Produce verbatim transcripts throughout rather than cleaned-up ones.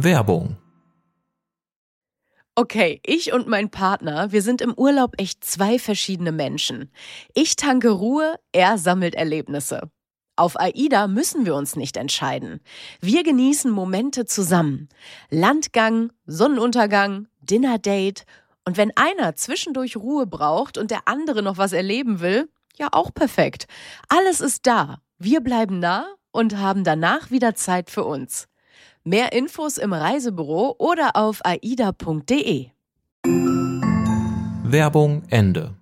Werbung. Okay, ich und mein Partner, wir sind im Urlaub echt zwei verschiedene Menschen. Ich tanke Ruhe, er sammelt Erlebnisse. Auf AIDA müssen wir uns nicht entscheiden. Wir genießen Momente zusammen. Landgang, Sonnenuntergang, Dinnerdate. Und wenn einer zwischendurch Ruhe braucht und der andere noch was erleben will, ja auch perfekt. Alles ist da. Wir bleiben nah und haben danach wieder Zeit für uns. Mehr Infos im Reisebüro oder auf aida punkt de. Werbung Ende.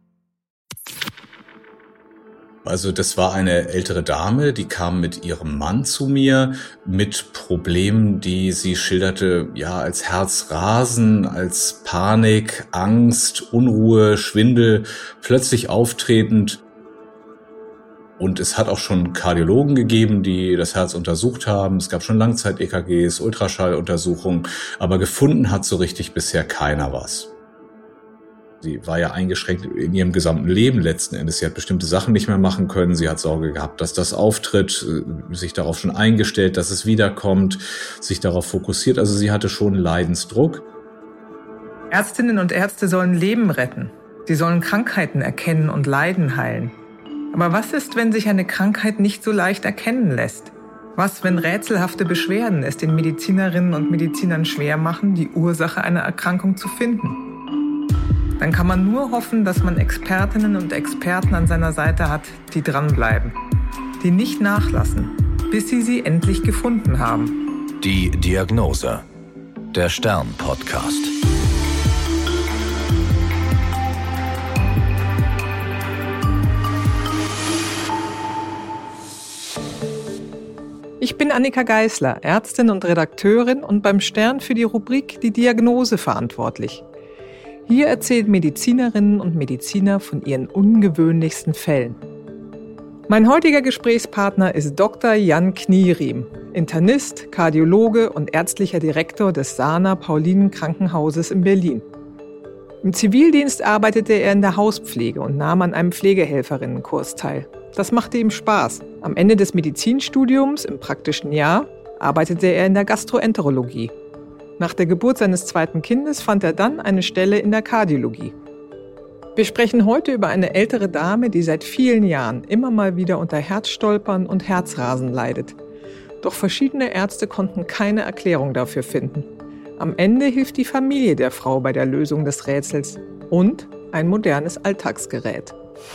Also das war eine ältere Dame, die kam mit ihrem Mann zu mir mit Problemen, die sie schilderte, ja, als Herzrasen, als Panik, Angst, Unruhe, Schwindel, plötzlich auftretend. Und es hat auch schon Kardiologen gegeben, die das Herz untersucht haben. Es gab schon Langzeit-E K Gs, Ultraschalluntersuchungen, aber gefunden hat so richtig bisher keiner was. Sie war ja eingeschränkt in ihrem gesamten Leben letzten Endes. Sie hat bestimmte Sachen nicht mehr machen können. Sie hat Sorge gehabt, dass das auftritt, sich darauf schon eingestellt, dass es wiederkommt, sich darauf fokussiert. Also sie hatte schon Leidensdruck. Ärztinnen und Ärzte sollen Leben retten. Sie sollen Krankheiten erkennen und Leiden heilen. Aber was ist, wenn sich eine Krankheit nicht so leicht erkennen lässt? Was, wenn rätselhafte Beschwerden es den Medizinerinnen und Medizinern schwer machen, die Ursache einer Erkrankung zu finden? Dann kann man nur hoffen, dass man Expertinnen und Experten an seiner Seite hat, die dranbleiben, die nicht nachlassen, bis sie sie endlich gefunden haben. Die Diagnose. Der Stern-Podcast. Ich bin Annika Geisler, Ärztin und Redakteurin und beim Stern für die Rubrik Die Diagnose verantwortlich. Hier erzählen Medizinerinnen und Mediziner von ihren ungewöhnlichsten Fällen. Mein heutiger Gesprächspartner ist Doktor Jan Knieriem, Internist, Kardiologe und ärztlicher Direktor des Sana Paulinen Krankenhauses in Berlin. Im Zivildienst arbeitete er in der Hauspflege und nahm an einem Pflegehelferinnenkurs teil. Das machte ihm Spaß. Am Ende des Medizinstudiums, im praktischen Jahr, arbeitete er in der Gastroenterologie. Nach der Geburt seines zweiten Kindes fand er dann eine Stelle in der Kardiologie. Wir sprechen heute über eine ältere Dame, die seit vielen Jahren immer mal wieder unter Herzstolpern und Herzrasen leidet. Doch verschiedene Ärzte konnten keine Erklärung dafür finden. Am Ende hilft die Familie der Frau bei der Lösung des Rätsels und ein modernes Alltagsgerät.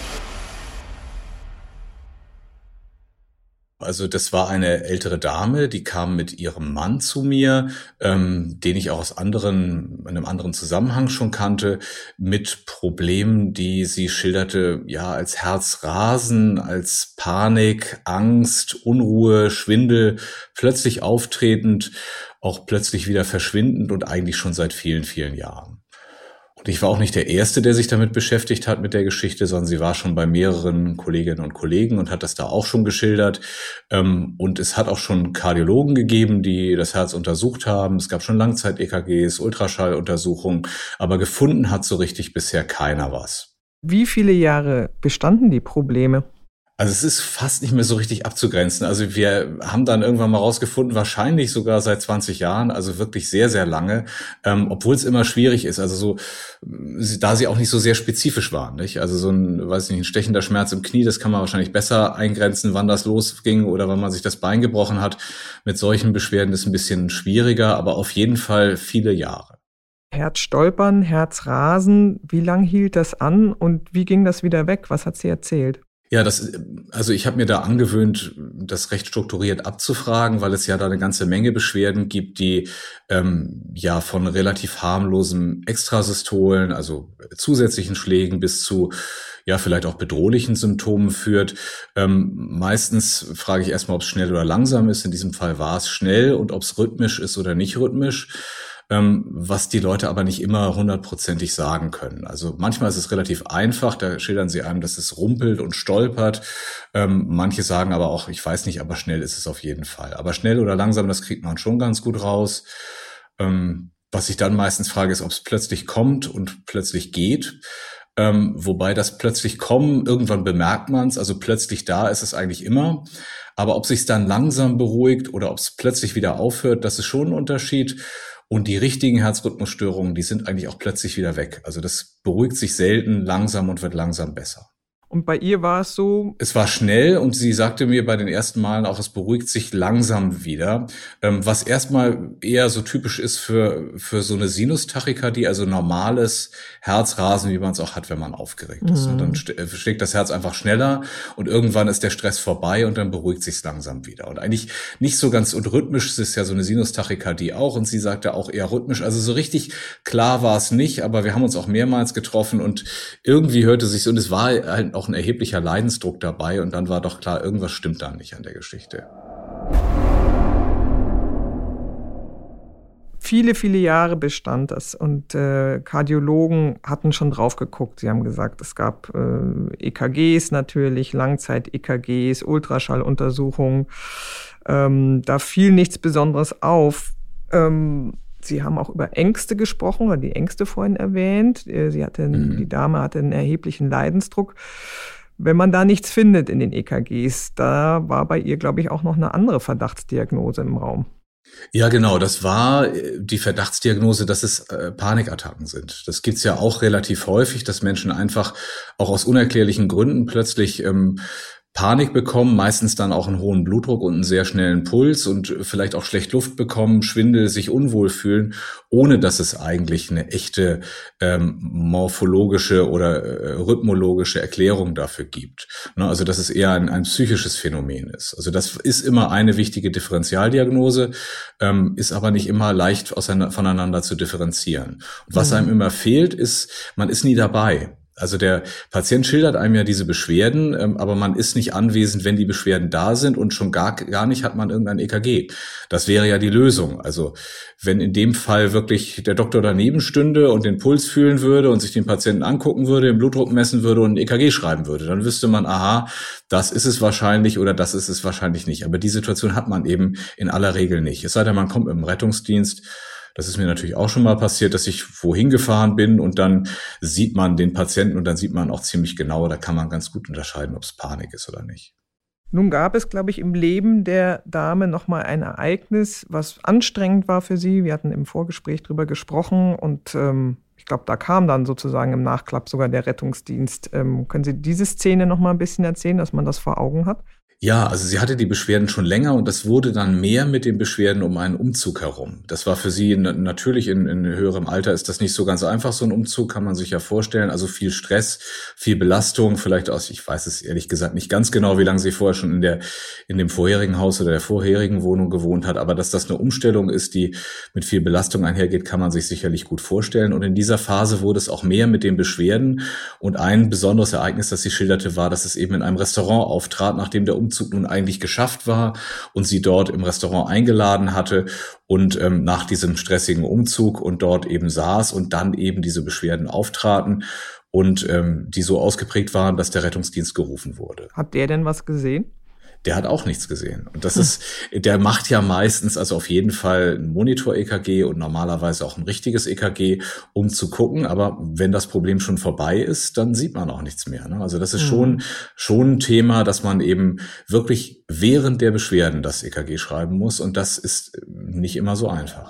Also das war eine ältere Dame, die kam mit ihrem Mann zu mir, ähm, den ich auch aus anderen, in einem anderen Zusammenhang schon kannte, mit Problemen, die sie schilderte, ja, als Herzrasen, als Panik, Angst, Unruhe, Schwindel, plötzlich auftretend, auch plötzlich wieder verschwindend und eigentlich schon seit vielen, vielen Jahren. Und ich war auch nicht der Erste, der sich damit beschäftigt hat mit der Geschichte, sondern sie war schon bei mehreren Kolleginnen und Kollegen und hat das da auch schon geschildert. Und es hat auch schon Kardiologen gegeben, die das Herz untersucht haben. Es gab schon Langzeit-E K Gs, Ultraschalluntersuchungen, aber gefunden hat so richtig bisher keiner was. Wie viele Jahre bestanden die Probleme? Also es ist fast nicht mehr so richtig abzugrenzen. Also wir haben dann irgendwann mal rausgefunden, wahrscheinlich sogar seit zwanzig Jahren, also wirklich sehr, sehr lange, ähm, obwohl es immer schwierig ist. Also so, da sie auch nicht so sehr spezifisch waren, nicht? Also so ein, weiß nicht, ein stechender Schmerz im Knie, das kann man wahrscheinlich besser eingrenzen, wann das losging oder wann man sich das Bein gebrochen hat. Mit solchen Beschwerden ist ein bisschen schwieriger, aber auf jeden Fall viele Jahre. Herzstolpern, Herzrasen, wie lang hielt das an und wie ging das wieder weg? Was hat sie erzählt? Ja, das, also ich habe mir da angewöhnt, das recht strukturiert abzufragen, weil es ja da eine ganze Menge Beschwerden gibt, die ähm, ja von relativ harmlosen Extrasystolen, also zusätzlichen Schlägen bis zu ja vielleicht auch bedrohlichen Symptomen führt. Ähm, meistens frage ich erstmal, ob es schnell oder langsam ist. In diesem Fall war es schnell und ob es rhythmisch ist oder nicht rhythmisch. Ähm, was die Leute aber nicht immer hundertprozentig sagen können. Also manchmal ist es relativ einfach, da schildern sie einem, dass es rumpelt und stolpert. Ähm, manche sagen aber auch, ich weiß nicht, aber schnell ist es auf jeden Fall. Aber schnell oder langsam, das kriegt man schon ganz gut raus. Ähm, was ich dann meistens frage, ist, ob es plötzlich kommt und plötzlich geht. Ähm, wobei das plötzlich kommen, irgendwann bemerkt man es, also plötzlich da ist es eigentlich immer. Aber ob sich dann langsam beruhigt oder ob es plötzlich wieder aufhört, das ist schon ein Unterschied. Und die richtigen Herzrhythmusstörungen, die sind eigentlich auch plötzlich wieder weg. Also das beruhigt sich selten langsam und wird langsam besser. Und bei ihr war es so? Es war schnell und sie sagte mir bei den ersten Malen auch, es beruhigt sich langsam wieder, ähm, was erstmal eher so typisch ist für für so eine Sinustachykardie, also normales Herzrasen, wie man es auch hat, wenn man aufgeregt ist. Mhm. Und dann schlägt das Herz einfach schneller und irgendwann ist der Stress vorbei und dann beruhigt sich langsam wieder. Und eigentlich nicht so ganz und rhythmisch, es ist ja so eine Sinustachykardie auch und sie sagte auch eher rhythmisch. Also so richtig klar war es nicht, aber wir haben uns auch mehrmals getroffen und irgendwie hörte sich und es war halt auch ein erheblicher Leidensdruck dabei und dann war doch klar, irgendwas stimmt da nicht an der Geschichte. Viele, viele Jahre bestand das und äh, Kardiologen hatten schon drauf geguckt. Sie haben gesagt, es gab äh, E K Gs natürlich, Langzeit-E K Gs, Ultraschalluntersuchungen. Ähm, da fiel nichts Besonderes auf. Ähm, Sie haben auch über Ängste gesprochen, oder die Ängste vorhin erwähnt. Sie hatte, mhm. Die Dame hatte einen erheblichen Leidensdruck. Wenn man da nichts findet in den E K Gs, da war bei ihr, glaube ich, auch noch eine andere Verdachtsdiagnose im Raum. Ja, genau. Das war die Verdachtsdiagnose, dass es äh, Panikattacken sind. Das gibt's ja auch relativ häufig, dass Menschen einfach auch aus unerklärlichen Gründen plötzlich ähm, Panik bekommen, meistens dann auch einen hohen Blutdruck und einen sehr schnellen Puls und vielleicht auch schlecht Luft bekommen, Schwindel, sich unwohl fühlen, ohne dass es eigentlich eine echte ähm, morphologische oder äh, rhythmologische Erklärung dafür gibt. Ne, also dass es eher ein, ein psychisches Phänomen ist. Also das ist immer eine wichtige Differentialdiagnose, ähm, ist aber nicht immer leicht auseinander, voneinander zu differenzieren. Und was mhm. einem immer fehlt, ist, man ist nie dabei. Also der Patient schildert einem ja diese Beschwerden, ähm, aber man ist nicht anwesend, wenn die Beschwerden da sind und schon gar, gar nicht hat man irgendein E K G. Das wäre ja die Lösung. Also wenn in dem Fall wirklich der Doktor daneben stünde und den Puls fühlen würde und sich den Patienten angucken würde, den Blutdruck messen würde und ein E K G schreiben würde, dann wüsste man, aha, das ist es wahrscheinlich oder das ist es wahrscheinlich nicht. Aber die Situation hat man eben in aller Regel nicht. Es sei denn, man kommt mit dem Rettungsdienst. Das ist mir natürlich auch schon mal passiert, dass ich wohin gefahren bin und dann sieht man den Patienten und dann sieht man auch ziemlich genau, da kann man ganz gut unterscheiden, ob es Panik ist oder nicht. Nun gab es, glaube ich, im Leben der Dame nochmal ein Ereignis, was anstrengend war für sie. Wir hatten im Vorgespräch drüber gesprochen und ähm, ich glaube, da kam dann sozusagen im Nachklapp sogar der Rettungsdienst. Ähm, können Sie diese Szene nochmal ein bisschen erzählen, dass man das vor Augen hat? Ja, also sie hatte die Beschwerden schon länger und das wurde dann mehr mit den Beschwerden um einen Umzug herum. Das war für sie natürlich in, in höherem Alter ist das nicht so ganz einfach, so ein Umzug, kann man sich ja vorstellen. Also viel Stress, viel Belastung, vielleicht aus, ich weiß es ehrlich gesagt nicht ganz genau, wie lange sie vorher schon in der, in dem vorherigen Haus oder der vorherigen Wohnung gewohnt hat. Aber dass das eine Umstellung ist, die mit viel Belastung einhergeht, kann man sich sicherlich gut vorstellen. Und in dieser Phase wurde es auch mehr mit den Beschwerden. Und ein besonderes Ereignis, das sie schilderte, war, dass es eben in einem Restaurant auftrat, nachdem der Umzug nun eigentlich geschafft war und sie dort im Restaurant eingeladen hatte und ähm, nach diesem stressigen Umzug und dort eben saß und dann eben diese Beschwerden auftraten und ähm, die so ausgeprägt waren, dass der Rettungsdienst gerufen wurde. Hat der denn was gesehen? Der hat auch nichts gesehen. Und das ist, der macht ja meistens also auf jeden Fall ein Monitor-E K G und normalerweise auch ein richtiges E K G, um zu gucken. Aber wenn das Problem schon vorbei ist, dann sieht man auch nichts mehr. Ne? Also das ist schon, schon ein Thema, dass man eben wirklich während der Beschwerden das E K G schreiben muss. Und das ist nicht immer so einfach.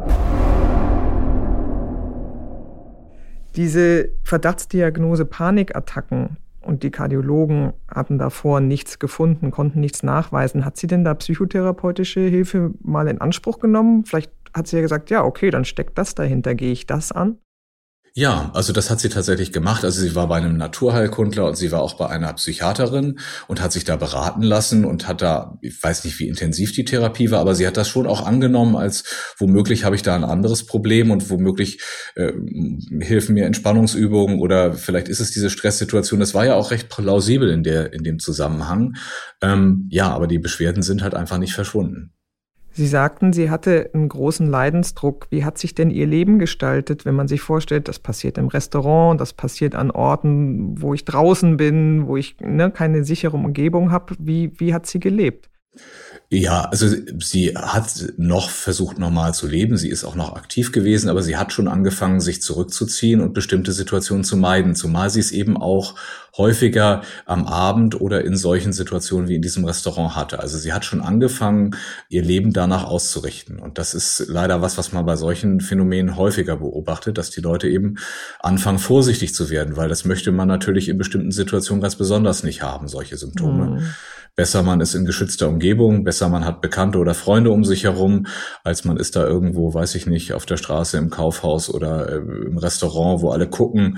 Diese Verdachtsdiagnose Panikattacken, und die Kardiologen hatten davor nichts gefunden, konnten nichts nachweisen. Hat sie denn da psychotherapeutische Hilfe mal in Anspruch genommen? Vielleicht hat sie ja gesagt, ja, okay, dann steckt das dahinter, gehe ich das an? Ja, also das hat sie tatsächlich gemacht. Also sie war bei einem Naturheilkundler und sie war auch bei einer Psychiaterin und hat sich da beraten lassen und hat da, ich weiß nicht, wie intensiv die Therapie war, aber sie hat das schon auch angenommen, als womöglich habe ich da ein anderes Problem und womöglich äh, helfen mir Entspannungsübungen oder vielleicht ist es diese Stresssituation. Das war ja auch recht plausibel in der in dem Zusammenhang. Ähm, ja, aber die Beschwerden sind halt einfach nicht verschwunden. Sie sagten, sie hatte einen großen Leidensdruck. Wie hat sich denn ihr Leben gestaltet, wenn man sich vorstellt, das passiert im Restaurant, das passiert an Orten, wo ich draußen bin, wo ich ne, keine sichere Umgebung habe? Wie, wie hat sie gelebt? Ja, also sie hat noch versucht, normal zu leben. Sie ist auch noch aktiv gewesen, aber sie hat schon angefangen, sich zurückzuziehen und bestimmte Situationen zu meiden, zumal sie es eben auch häufiger am Abend oder in solchen Situationen wie in diesem Restaurant hatte. Also sie hat schon angefangen, ihr Leben danach auszurichten. Und das ist leider was, was man bei solchen Phänomenen häufiger beobachtet, dass die Leute eben anfangen, vorsichtig zu werden, weil das möchte man natürlich in bestimmten Situationen ganz besonders nicht haben, solche Symptome. Mhm. Besser man ist in geschützter Umgebung, besser man hat Bekannte oder Freunde um sich herum, als man ist da irgendwo, weiß ich nicht, auf der Straße, im Kaufhaus oder im Restaurant, wo alle gucken.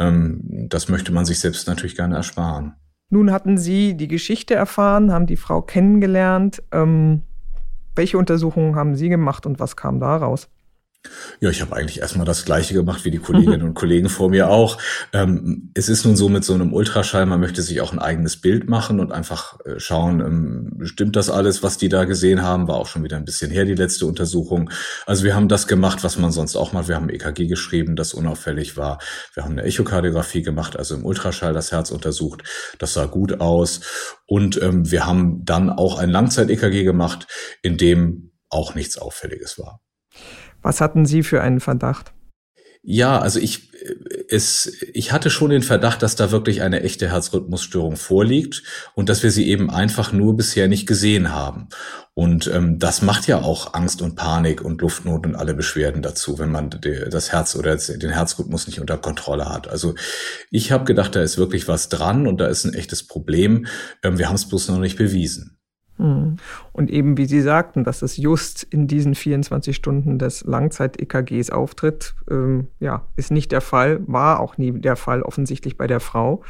Das möchte man sich selbst natürlich gerne ersparen. Nun hatten Sie die Geschichte erfahren, haben die Frau kennengelernt. Ähm, welche Untersuchungen haben Sie gemacht und was kam da raus? Ja, ich habe eigentlich erstmal das Gleiche gemacht wie die Kolleginnen und Kollegen vor mir auch. Ähm, es ist nun so mit so einem Ultraschall, man möchte sich auch ein eigenes Bild machen und einfach äh, schauen, ähm, stimmt das alles, was die da gesehen haben, war auch schon wieder ein bisschen her, die letzte Untersuchung. Also wir haben das gemacht, was man sonst auch macht. Wir haben ein E K G geschrieben, das unauffällig war. Wir haben eine Echokardiographie gemacht, also im Ultraschall das Herz untersucht. Das sah gut aus. Und ähm, wir haben dann auch ein Langzeit-E K G gemacht, in dem auch nichts Auffälliges war. Was hatten Sie für einen Verdacht? Ja, also ich, es, ich hatte schon den Verdacht, dass da wirklich eine echte Herzrhythmusstörung vorliegt und dass wir sie eben einfach nur bisher nicht gesehen haben. Und ähm, das macht ja auch Angst und Panik und Luftnot und alle Beschwerden dazu, wenn man de, das Herz oder den Herzrhythmus nicht unter Kontrolle hat. Also ich habe gedacht, da ist wirklich was dran und da ist ein echtes Problem. Ähm, wir haben es bloß noch nicht bewiesen. Und eben, wie Sie sagten, dass es just in diesen vierundzwanzig Stunden des Langzeit-E K Gs auftritt, ähm, ja, ist nicht der Fall, war auch nie der Fall offensichtlich bei der Frau.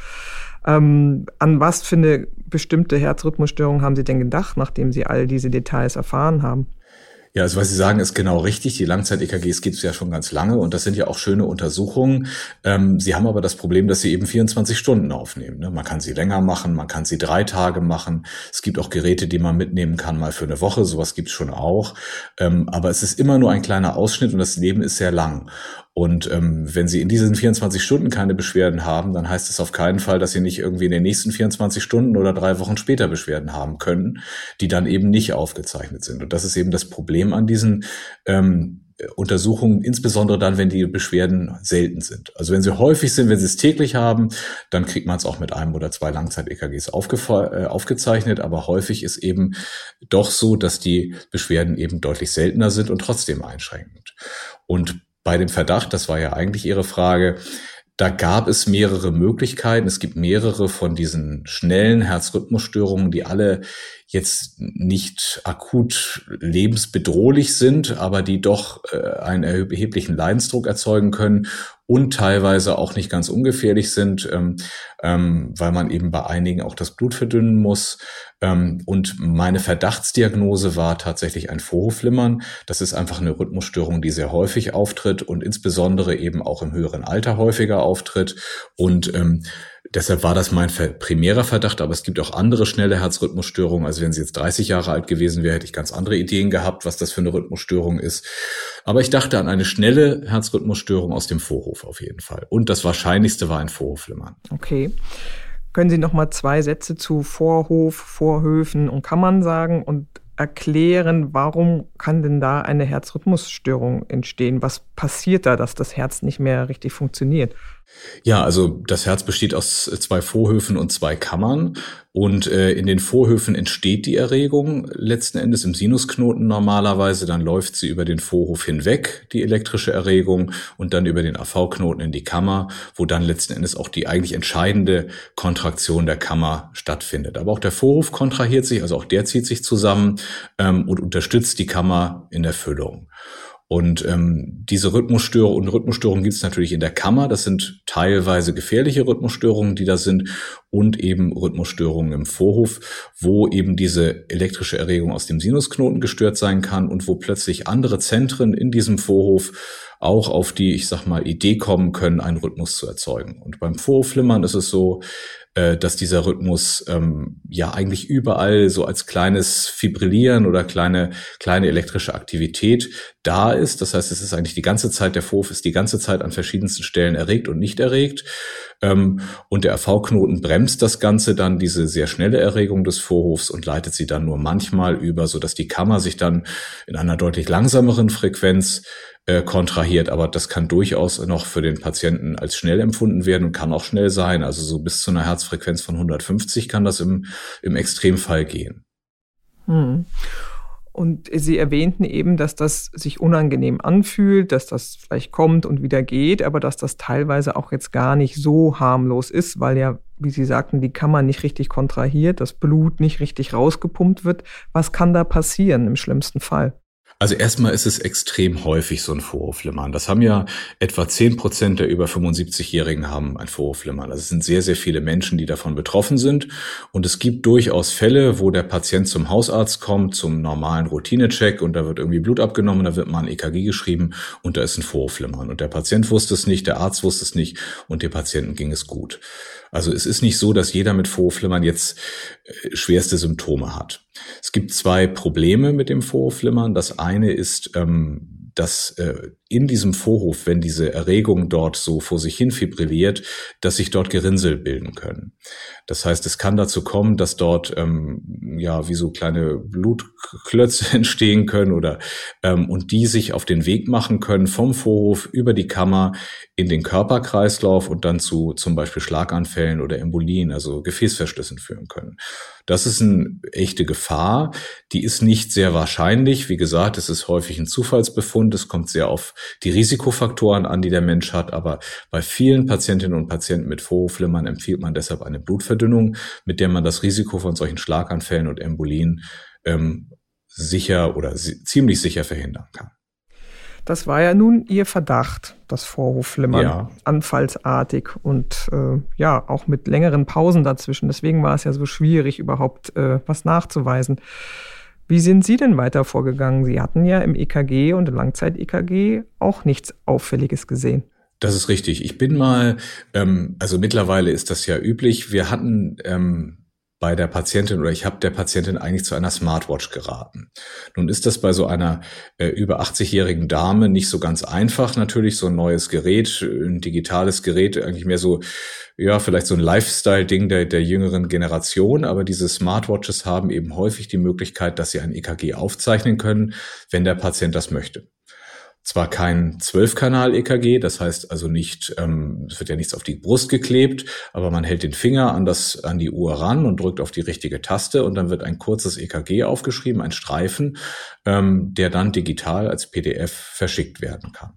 Ähm, an was für eine bestimmte Herzrhythmusstörung haben Sie denn gedacht, nachdem Sie all diese Details erfahren haben? Ja, also was Sie sagen, ist genau richtig. Die Langzeit-E K Gs gibt es ja schon ganz lange und das sind ja auch schöne Untersuchungen. Ähm, sie haben aber das Problem, dass sie eben vierundzwanzig Stunden aufnehmen. Ne? Man kann sie länger machen, man kann sie drei Tage machen. Es gibt auch Geräte, die man mitnehmen kann, mal für eine Woche. Sowas gibt es schon auch. Ähm, aber es ist immer nur ein kleiner Ausschnitt und das Leben ist sehr lang. Und ähm, wenn Sie in diesen vierundzwanzig Stunden keine Beschwerden haben, dann heißt es auf keinen Fall, dass Sie nicht irgendwie in den nächsten vierundzwanzig Stunden oder drei Wochen später Beschwerden haben können, die dann eben nicht aufgezeichnet sind. Und das ist eben das Problem an diesen ähm, Untersuchungen, insbesondere dann, wenn die Beschwerden selten sind. Also wenn sie häufig sind, wenn sie es täglich haben, dann kriegt man es auch mit einem oder zwei Langzeit-E K Gs aufgefa- äh, aufgezeichnet. Aber häufig ist eben doch so, dass die Beschwerden eben deutlich seltener sind und trotzdem einschränkend. Und bei dem Verdacht, das war ja eigentlich Ihre Frage, da gab es mehrere Möglichkeiten. Es gibt mehrere von diesen schnellen Herzrhythmusstörungen, die alle jetzt nicht akut lebensbedrohlich sind, aber die doch äh, einen erheblichen Leidensdruck erzeugen können und teilweise auch nicht ganz ungefährlich sind, ähm, ähm, weil man eben bei einigen auch das Blut verdünnen muss. Ähm, und meine Verdachtsdiagnose war tatsächlich ein Vorhofflimmern. Das ist einfach eine Rhythmusstörung, die sehr häufig auftritt und insbesondere eben auch im höheren Alter häufiger auftritt. Und ähm, deshalb war das mein primärer Verdacht, aber es gibt auch andere schnelle Herzrhythmusstörungen. Also wenn sie jetzt dreißig Jahre alt gewesen wäre, hätte ich ganz andere Ideen gehabt, was das für eine Rhythmusstörung ist. Aber ich dachte an eine schnelle Herzrhythmusstörung aus dem Vorhof auf jeden Fall. Und das Wahrscheinlichste war ein Vorhofflimmern. Okay. Können Sie noch mal zwei Sätze zu Vorhof, Vorhöfen und Kammern sagen und erklären, warum kann denn da eine Herzrhythmusstörung entstehen? Was passiert da, dass das Herz nicht mehr richtig funktioniert? Ja, also das Herz besteht aus zwei Vorhöfen und zwei Kammern und äh, in den Vorhöfen entsteht die Erregung letzten Endes im Sinusknoten normalerweise, dann läuft sie über den Vorhof hinweg, die elektrische Erregung, und dann über den A V-Knoten in die Kammer, wo dann letzten Endes auch die eigentlich entscheidende Kontraktion der Kammer stattfindet. Aber auch der Vorhof kontrahiert sich, also auch der zieht sich zusammen ähm, und unterstützt die Kammer in der Füllung. Und ähm, diese Rhythmusstörung und Rhythmusstörungen gibt es natürlich in der Kammer. Das sind teilweise gefährliche Rhythmusstörungen, die da sind, und eben Rhythmusstörungen im Vorhof, wo eben diese elektrische Erregung aus dem Sinusknoten gestört sein kann und wo plötzlich andere Zentren in diesem Vorhof auch auf die, ich sag mal, Idee kommen können, einen Rhythmus zu erzeugen. Und beim Vorhofflimmern ist es so, dass dieser Rhythmus ähm, ja eigentlich überall so als kleines Fibrillieren oder kleine kleine elektrische Aktivität da ist. Das heißt, es ist eigentlich die ganze Zeit, der Vorhof ist die ganze Zeit an verschiedensten Stellen erregt und nicht erregt. Ähm, und der R V-Knoten bremst das Ganze dann, diese sehr schnelle Erregung des Vorhofs, und leitet sie dann nur manchmal über, sodass die Kammer sich dann in einer deutlich langsameren Frequenz äh, kontrahiert. Aber das kann durchaus noch für den Patienten als schnell empfunden werden und kann auch schnell sein. Also so bis zu einer Herzfrequenz von hundertfünfzig kann das im, im Extremfall gehen. Hm. Und Sie erwähnten eben, dass das sich unangenehm anfühlt, dass das vielleicht kommt und wieder geht, aber dass das teilweise auch jetzt gar nicht so harmlos ist, weil ja, wie Sie sagten, die Kammer nicht richtig kontrahiert, das Blut nicht richtig rausgepumpt wird. Was kann da passieren im schlimmsten Fall? Also erstmal ist es extrem häufig so ein Vorhofflimmern. Das haben ja etwa zehn Prozent der über fünfundsiebzigjährigen haben ein Vorhofflimmern. Also es sind sehr, sehr viele Menschen, die davon betroffen sind. Und es gibt durchaus Fälle, wo der Patient zum Hausarzt kommt, zum normalen Routinecheck, und da wird irgendwie Blut abgenommen, da wird mal ein E K G geschrieben und da ist ein Vorhofflimmern. Und der Patient wusste es nicht, der Arzt wusste es nicht und dem Patienten ging es gut. Also es ist nicht so, dass jeder mit Vorhofflimmern jetzt äh, schwerste Symptome hat. Es gibt zwei Probleme mit dem Vorhofflimmern. Das eine ist, ähm, dass äh, in diesem Vorhof, wenn diese Erregung dort so vor sich hin fibrilliert, dass sich dort Gerinnsel bilden können. Das heißt, es kann dazu kommen, dass dort ähm, ja wie so kleine Blutklötze entstehen können oder ähm, und die sich auf den Weg machen können vom Vorhof über die Kammer in den Körperkreislauf und dann zu zum Beispiel Schlaganfällen oder Embolien, also Gefäßverschlüssen führen können. Das ist eine echte Gefahr. Die ist nicht sehr wahrscheinlich. Wie gesagt, es ist häufig ein Zufallsbefund. Es kommt sehr auf die Risikofaktoren an, die der Mensch hat. Aber bei vielen Patientinnen und Patienten mit Vorhofflimmern empfiehlt man deshalb eine Blutverdünnung, mit der man das Risiko von solchen Schlaganfällen und Embolien ähm, sicher oder si- ziemlich sicher verhindern kann. Das war ja nun Ihr Verdacht, das Vorhofflimmern, Ja. anfallsartig und äh, ja, auch mit längeren Pausen dazwischen. Deswegen war es ja so schwierig, überhaupt äh, was nachzuweisen. Wie sind Sie denn weiter vorgegangen? Sie hatten ja im E K G und im Langzeit-E K G auch nichts Auffälliges gesehen. Das ist richtig. Ich bin mal, ähm, also mittlerweile ist das ja üblich. Wir hatten ähm, bei der Patientin oder ich habe der Patientin eigentlich zu einer Smartwatch geraten. Nun ist das bei so einer äh, über achtzigjährigen Dame nicht so ganz einfach natürlich, so ein neues Gerät, ein digitales Gerät, eigentlich mehr so, ja, vielleicht so ein Lifestyle-Ding der, der jüngeren Generation, aber diese Smartwatches haben eben häufig die Möglichkeit, dass sie ein E K G aufzeichnen können, wenn der Patient das möchte. Zwar kein zwölf-Kanal-E K G, das heißt also nicht, ähm, es wird ja nichts auf die Brust geklebt, aber man hält den Finger an das, an die Uhr ran und drückt auf die richtige Taste und dann wird ein kurzes E K G aufgeschrieben, ein Streifen, ähm, der dann digital als P D F verschickt werden kann.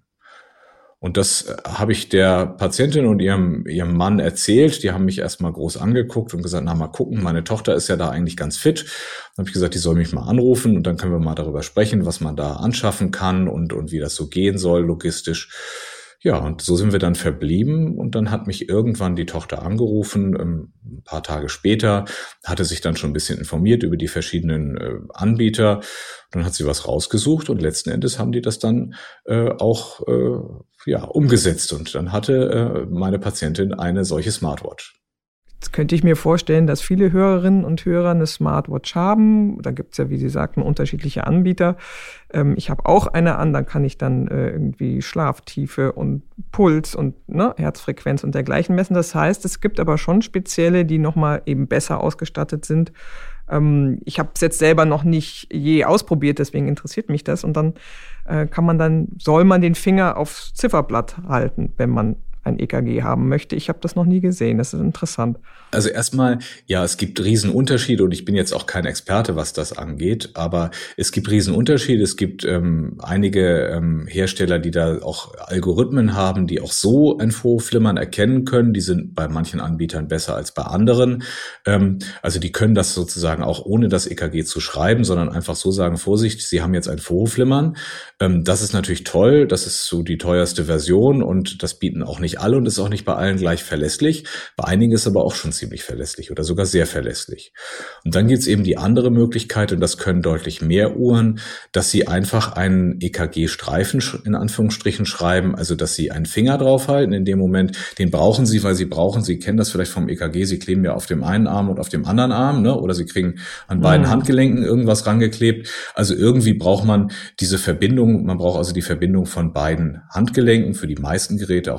Und das habe ich der Patientin und ihrem, ihrem Mann erzählt. Die haben mich erstmal groß angeguckt und gesagt, na mal gucken, meine Tochter ist ja da eigentlich ganz fit. Dann habe ich gesagt, die soll mich mal anrufen und dann können wir mal darüber sprechen, was man da anschaffen kann und, und wie das so gehen soll logistisch. Ja, und so sind wir dann verblieben und dann hat mich irgendwann die Tochter angerufen, ähm, ein paar Tage später, hatte sich dann schon ein bisschen informiert über die verschiedenen äh, Anbieter. Dann hat sie was rausgesucht und letzten Endes haben die das dann äh, auch äh, ja, umgesetzt und dann hatte äh, meine Patientin eine solche Smartwatch. Jetzt könnte ich mir vorstellen, dass viele Hörerinnen und Hörer eine Smartwatch haben. Da gibt es ja, wie Sie sagten, unterschiedliche Anbieter. Ähm, ich habe auch eine an, da kann ich dann äh, irgendwie Schlaftiefe und Puls und ne, Herzfrequenz und dergleichen messen. Das heißt, es gibt aber schon spezielle, die nochmal eben besser ausgestattet sind. Ähm, ich habe es jetzt selber noch nicht je ausprobiert, deswegen interessiert mich das. Und dann äh, kann man dann, soll man den Finger aufs Zifferblatt halten, wenn man ein E K G haben möchte. Ich habe das noch nie gesehen. Das ist interessant. Also erstmal, ja, es gibt Riesenunterschiede und ich bin jetzt auch kein Experte, was das angeht, aber es gibt Riesenunterschiede. Es gibt ähm, einige ähm, Hersteller, die da auch Algorithmen haben, die auch so ein Vorhofflimmern erkennen können. Die sind bei manchen Anbietern besser als bei anderen. Ähm, also die können das sozusagen auch ohne das E K G zu schreiben, sondern einfach so sagen, Vorsicht, Sie haben jetzt ein Vorhofflimmern. Ähm, das ist natürlich toll. Das ist so die teuerste Version und das bieten auch nicht alle und ist auch nicht bei allen gleich verlässlich. Bei einigen ist aber auch schon ziemlich verlässlich oder sogar sehr verlässlich. Und dann gibt es eben die andere Möglichkeit, und das können deutlich mehr Uhren, dass sie einfach einen E K G-Streifen in Anführungsstrichen schreiben, also dass sie einen Finger draufhalten in dem Moment. Den brauchen sie, weil sie brauchen, sie kennen das vielleicht vom E K G, sie kleben ja auf dem einen Arm und auf dem anderen Arm, ne? Oder sie kriegen an beiden mhm. Handgelenken irgendwas rangeklebt. Also irgendwie braucht man diese Verbindung, man braucht also die Verbindung von beiden Handgelenken für die meisten Geräte, auch da ist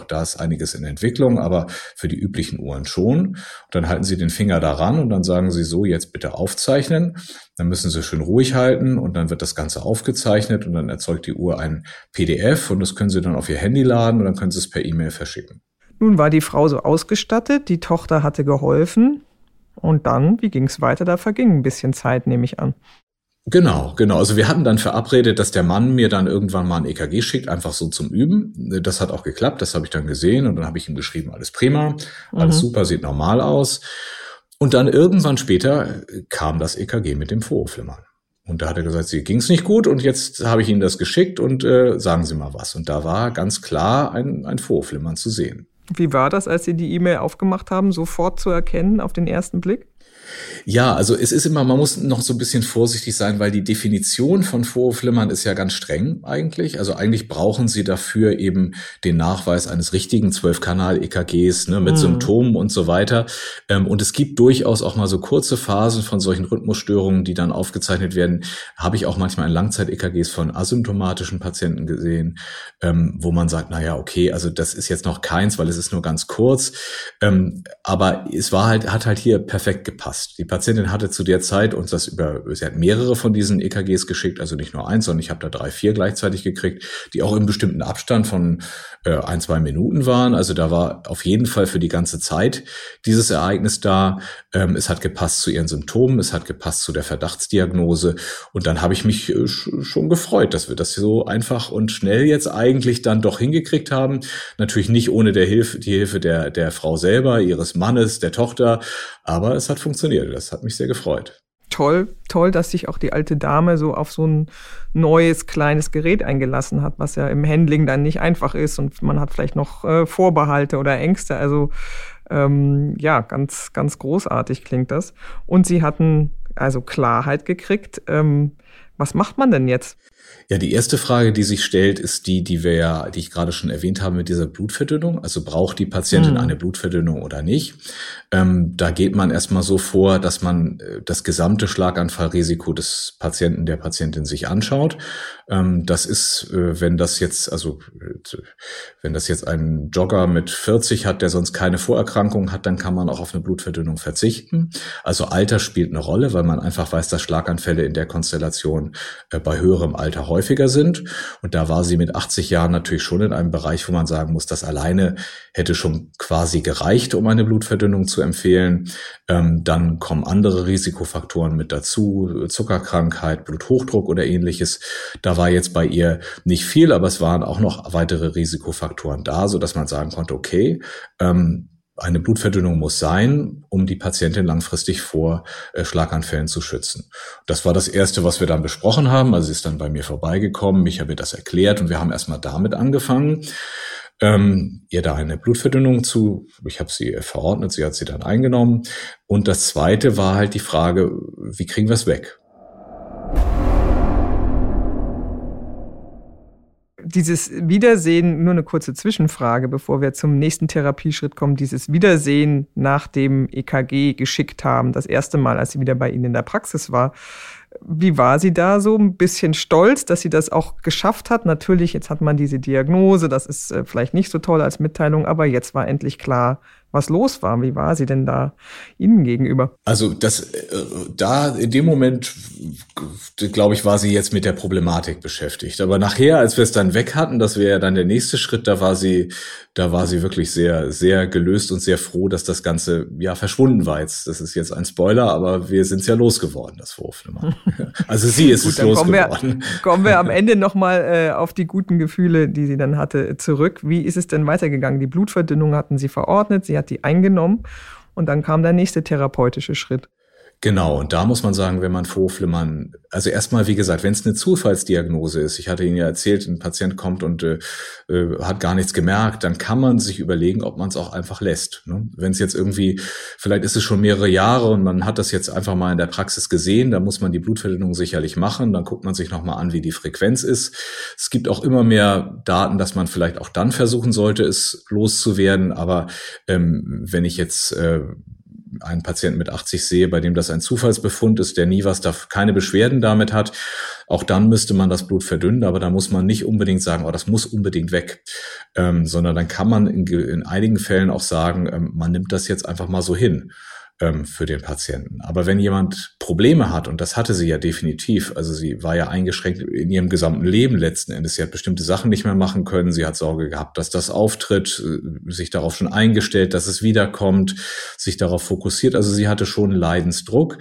einiges in Entwicklung, aber für die üblichen Uhren schon. Und dann halten Sie den Finger daran und dann sagen Sie so, jetzt bitte aufzeichnen. Dann müssen Sie schön ruhig halten und dann wird das Ganze aufgezeichnet und dann erzeugt die Uhr ein P D F und das können Sie dann auf Ihr Handy laden und dann können Sie es per E-Mail verschicken. Nun war die Frau so ausgestattet, die Tochter hatte geholfen. Und dann, wie ging es weiter? Da verging ein bisschen Zeit, nehme ich an. Genau, genau. Also wir hatten dann verabredet, dass der Mann mir dann irgendwann mal ein E K G schickt, einfach so zum Üben. Das hat auch geklappt, das habe ich dann gesehen und dann habe ich ihm geschrieben, alles prima, alles mhm. super, sieht normal aus. Und dann irgendwann später kam das E K G mit dem Vorhofflimmern. Und da hat er gesagt, sie ging's nicht gut und jetzt habe ich Ihnen das geschickt und äh, sagen Sie mal was. Und da war ganz klar ein, ein Vorhofflimmern zu sehen. Wie war das, als Sie die E-Mail aufgemacht haben, sofort zu erkennen auf den ersten Blick? Ja, also es ist immer, man muss noch so ein bisschen vorsichtig sein, weil die Definition von Vorhofflimmern ist ja ganz streng eigentlich. Also eigentlich brauchen Sie dafür eben den Nachweis eines richtigen zwölf-Kanal-E K Gs, ne, mit mhm. Symptomen und so weiter. Und es gibt durchaus auch mal so kurze Phasen von solchen Rhythmusstörungen, die dann aufgezeichnet werden. Habe ich auch manchmal in Langzeit-E K Gs von asymptomatischen Patienten gesehen, wo man sagt, na ja, okay, also das ist jetzt noch keins, weil es ist nur ganz kurz. Aber es war halt, hat halt hier perfekt gepasst. Die Patientin hatte zu der Zeit uns das über, sie hat mehrere von diesen E K Gs geschickt, also nicht nur eins, sondern ich habe da drei, vier gleichzeitig gekriegt, die auch im bestimmten Abstand von äh, ein, zwei Minuten waren. Also da war auf jeden Fall für die ganze Zeit dieses Ereignis da. Ähm, es hat gepasst zu ihren Symptomen, es hat gepasst zu der Verdachtsdiagnose und dann habe ich mich äh, schon gefreut, dass wir das so einfach und schnell jetzt eigentlich dann doch hingekriegt haben. Natürlich nicht ohne der Hilfe, die Hilfe der, der Frau selber, ihres Mannes, der Tochter, aber es hat funktioniert. Das hat mich sehr gefreut. Toll, toll, dass sich auch die alte Dame so auf so ein neues, kleines Gerät eingelassen hat, was ja im Handling dann nicht einfach ist und man hat vielleicht noch äh, Vorbehalte oder Ängste. Also ähm, ja, ganz, ganz großartig klingt das. Und Sie hatten also Klarheit gekriegt. Ähm, was macht man denn jetzt? Ja, die erste Frage, die sich stellt, ist die, die wir ja, die ich gerade schon erwähnt habe mit dieser Blutverdünnung. Also braucht die Patientin mhm. eine Blutverdünnung oder nicht? Ähm, da geht man erstmal so vor, dass man äh, das gesamte Schlaganfallrisiko des Patienten, der Patientin sich anschaut. Ähm, das ist, äh, wenn das jetzt, also äh, wenn das jetzt ein Jogger mit vierzig hat, der sonst keine Vorerkrankungen hat, dann kann man auch auf eine Blutverdünnung verzichten. Also Alter spielt eine Rolle, weil man einfach weiß, dass Schlaganfälle in der Konstellation äh, bei höherem Alter häufiger sind. Und da war sie mit achtzig Jahren natürlich schon in einem Bereich, wo man sagen muss, das alleine hätte schon quasi gereicht, um eine Blutverdünnung zu empfehlen. Ähm, dann kommen andere Risikofaktoren mit dazu, Zuckerkrankheit, Bluthochdruck oder ähnliches. Da war jetzt bei ihr nicht viel, aber es waren auch noch weitere Risikofaktoren da, so dass man sagen konnte, okay, ähm, eine Blutverdünnung muss sein, um die Patientin langfristig vor äh, Schlaganfällen zu schützen. Das war das Erste, was wir dann besprochen haben. Also sie ist dann bei mir vorbeigekommen, ich habe ihr das erklärt und wir haben erstmal damit angefangen, ähm, ihr da eine Blutverdünnung zu, ich habe sie verordnet, sie hat sie dann eingenommen. Und das Zweite war halt die Frage, wie kriegen wir es weg? Dieses Wiedersehen, nur eine kurze Zwischenfrage, bevor wir zum nächsten Therapieschritt kommen, dieses Wiedersehen nach dem E K G geschickt haben, das erste Mal, als sie wieder bei Ihnen in der Praxis war. Wie war sie da so? Ein bisschen stolz, dass sie das auch geschafft hat? Natürlich, jetzt hat man diese Diagnose, das ist äh, vielleicht nicht so toll als Mitteilung, aber jetzt war endlich klar, was los war. Wie war sie denn da Ihnen gegenüber? Also das, äh, da in dem Moment, glaube ich, war sie jetzt mit der Problematik beschäftigt. Aber nachher, als wir es dann weg hatten, das wäre ja dann der nächste Schritt, da war sie, da war sie wirklich sehr, sehr gelöst und sehr froh, dass das Ganze ja verschwunden war. Jetzt, das ist jetzt ein Spoiler, aber wir sind es ja losgeworden, das Vorhofflimmern. Also sie ist Gut, es losgeworden. Kommen wir, kommen wir am Ende nochmal äh, auf die guten Gefühle, die sie dann hatte, zurück. Wie ist es denn weitergegangen? Die Blutverdünnung hatten Sie verordnet, sie hat die eingenommen und dann kam der nächste therapeutische Schritt. Genau, und da muss man sagen, wenn man Vorhofflimmern, also erstmal, wie gesagt, wenn es eine Zufallsdiagnose ist, ich hatte Ihnen ja erzählt, ein Patient kommt und äh, hat gar nichts gemerkt, dann kann man sich überlegen, ob man es auch einfach lässt. Ne? Wenn es jetzt irgendwie, vielleicht ist es schon mehrere Jahre und man hat das jetzt einfach mal in der Praxis gesehen, dann muss man die Blutverdünnung sicherlich machen, dann guckt man sich nochmal an, wie die Frequenz ist. Es gibt auch immer mehr Daten, dass man vielleicht auch dann versuchen sollte, es loszuwerden, aber ähm, wenn ich jetzt äh, einen Patienten mit achtzig sehe, bei dem das ein Zufallsbefund ist, der nie was, da keine Beschwerden damit hat, auch dann müsste man das Blut verdünnen, aber da muss man nicht unbedingt sagen, oh, das muss unbedingt weg, ähm, sondern dann kann man in, in einigen Fällen auch sagen, ähm, man nimmt das jetzt einfach mal so hin für den Patienten. Aber wenn jemand Probleme hat, und das hatte sie ja definitiv, also sie war ja eingeschränkt in ihrem gesamten Leben letzten Endes, sie hat bestimmte Sachen nicht mehr machen können, sie hat Sorge gehabt, dass das auftritt, sich darauf schon eingestellt, dass es wiederkommt, sich darauf fokussiert, also sie hatte schon Leidensdruck.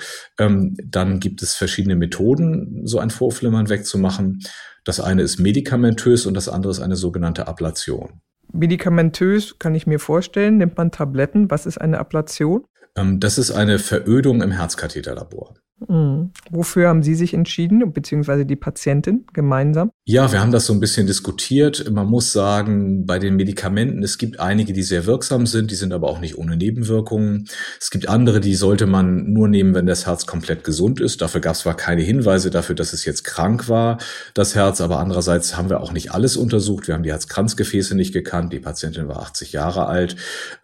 Dann gibt es verschiedene Methoden, so ein Vorhofflimmern wegzumachen. Das eine ist medikamentös und das andere ist eine sogenannte Ablation. Medikamentös kann ich mir vorstellen, nimmt man Tabletten. Was ist eine Ablation? Das ist eine Verödung im Herzkatheterlabor. Mhm. Wofür haben Sie sich entschieden, beziehungsweise die Patientin gemeinsam? Ja, wir haben das so ein bisschen diskutiert. Man muss sagen, bei den Medikamenten, es gibt einige, die sehr wirksam sind, die sind aber auch nicht ohne Nebenwirkungen. Es gibt andere, die sollte man nur nehmen, wenn das Herz komplett gesund ist. Dafür gab es zwar keine Hinweise dafür, dass es jetzt krank war, das Herz, aber andererseits haben wir auch nicht alles untersucht. Wir haben die Herzkranzgefäße nicht gekannt. Die Patientin war achtzig Jahre alt.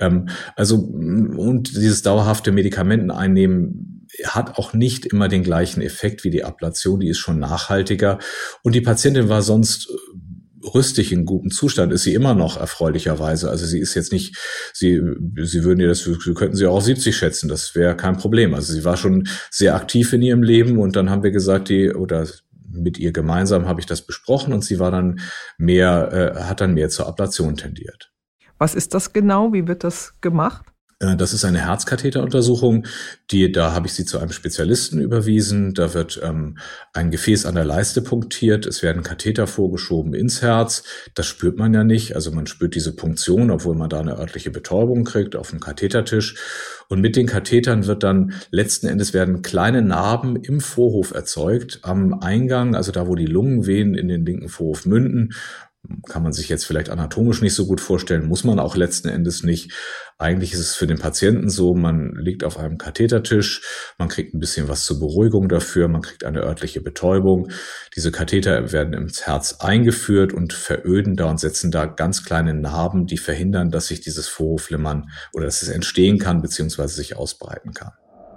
Also, und dieses dauerhafte Medikamenteneinnehmen hat auch nicht immer den gleichen Effekt wie die Ablation, die ist schon nachhaltiger. Und die Patientin war sonst rüstig, in gutem Zustand, ist sie immer noch erfreulicherweise. Also sie ist jetzt nicht, sie, sie würden ihr das, sie könnten sie auch auf siebzig schätzen, das wäre kein Problem. Also sie war schon sehr aktiv in ihrem Leben und dann haben wir gesagt, die, oder mit ihr gemeinsam habe ich das besprochen und sie war dann mehr, äh, hat dann mehr zur Ablation tendiert. Was ist das genau? Wie wird das gemacht? Das ist eine Herzkatheteruntersuchung, die, da habe ich sie zu einem Spezialisten überwiesen. Da wird ähm, ein Gefäß an der Leiste punktiert, es werden Katheter vorgeschoben ins Herz. Das spürt man ja nicht, also man spürt diese Punktion, obwohl man da eine örtliche Betäubung kriegt auf dem Kathetertisch. Und mit den Kathetern wird dann, letzten Endes werden kleine Narben im Vorhof erzeugt, am Eingang, also da, wo die Lungenvenen in den linken Vorhof münden. Kann man sich jetzt vielleicht anatomisch nicht so gut vorstellen, muss man auch letzten Endes nicht. Eigentlich ist es für den Patienten so, man liegt auf einem Kathetertisch, man kriegt ein bisschen was zur Beruhigung dafür, man kriegt eine örtliche Betäubung. Diese Katheter werden ins Herz eingeführt und veröden da und setzen da ganz kleine Narben, die verhindern, dass sich dieses Vorhofflimmern oder dass es entstehen kann bzw. sich ausbreiten kann.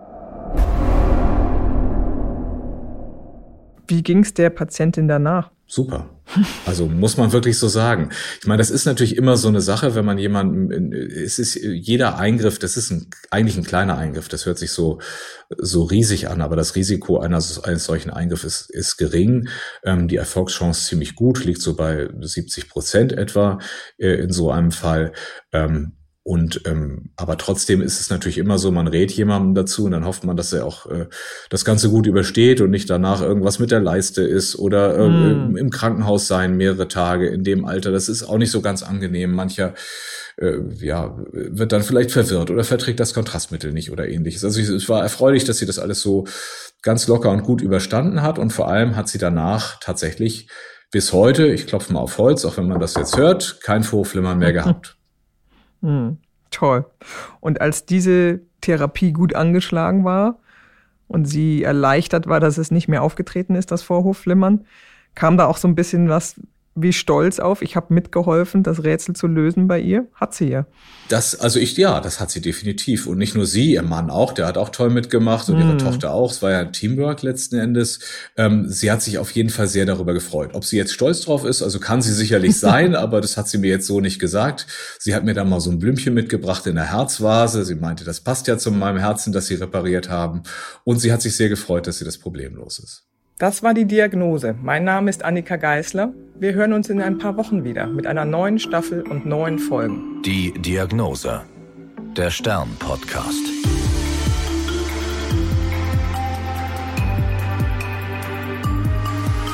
Wie ging es der Patientin danach? Super. Also muss man wirklich so sagen. Ich meine, das ist natürlich immer so eine Sache, wenn man jemanden, es ist jeder Eingriff, das ist ein, eigentlich ein kleiner Eingriff, das hört sich so so riesig an, aber das Risiko eines, eines solchen Eingriffs ist, ist gering. Ähm, die Erfolgschance ziemlich gut, liegt so bei siebzig Prozent etwa äh, in so einem Fall. Ähm, Und ähm, aber trotzdem ist es natürlich immer so, man rät jemandem dazu und dann hofft man, dass er auch äh, das Ganze gut übersteht und nicht danach irgendwas mit der Leiste ist oder äh, mm. im Krankenhaus sein mehrere Tage in dem Alter. Das ist auch nicht so ganz angenehm. Mancher äh, ja wird dann vielleicht verwirrt oder verträgt das Kontrastmittel nicht oder ähnliches. Also es war erfreulich, dass sie das alles so ganz locker und gut überstanden hat und vor allem hat sie danach tatsächlich bis heute, ich klopfe mal auf Holz, auch wenn man das jetzt hört, kein Vorhofflimmern mehr gehabt. Hm, toll. Und als diese Therapie gut angeschlagen war und sie erleichtert war, dass es nicht mehr aufgetreten ist, das Vorhofflimmern, kam da auch so ein bisschen was wie Stolz auf? Ich habe mitgeholfen, das Rätsel zu lösen bei ihr? Hat sie ja. Das, also ich, ja, das hat sie definitiv. Und nicht nur sie, ihr Mann auch, der hat auch toll mitgemacht und mm. ihre Tochter auch. Es war ja ein Teamwork letzten Endes. Ähm, sie hat sich auf jeden Fall sehr darüber gefreut. Ob sie jetzt stolz drauf ist, also kann sie sicherlich sein, aber das hat sie mir jetzt so nicht gesagt. Sie hat mir dann mal so ein Blümchen mitgebracht in der Herzvase. Sie meinte, das passt ja zu meinem Herzen, das sie repariert haben. Und sie hat sich sehr gefreut, dass sie das problemlos ist. Das war die Diagnose. Mein Name ist Annika Geisler. Wir hören uns in ein paar Wochen wieder mit einer neuen Staffel und neuen Folgen. Die Diagnose. Der Stern-Podcast.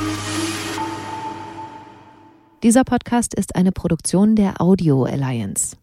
Dieser Podcast ist eine Produktion der Audio Alliance.